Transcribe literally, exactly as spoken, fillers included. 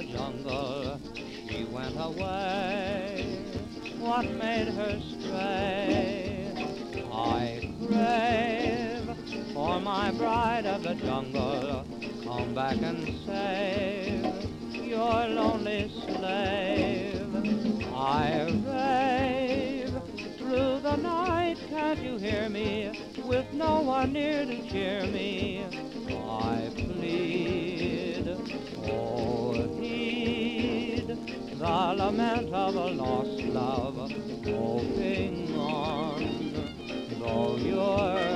jungle she went away. What made her stray? I crave for my bride of the jungle. Come back and save your lonely slave. I rave through the night, can't you hear me? With no one near to cheer me, I plead. Oh, heed the lament of a lost love, hoping on, though you're